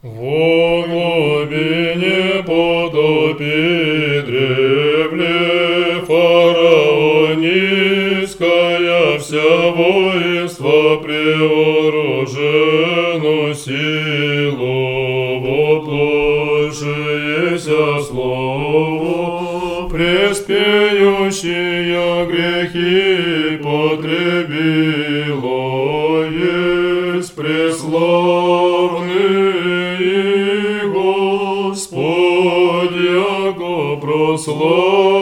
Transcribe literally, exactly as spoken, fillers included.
Во глубине потопи древле фараонийская вся воинство превооружено силу воплощееся слово, преспеющие грехи потребило есть преславный Господь, яко прославил.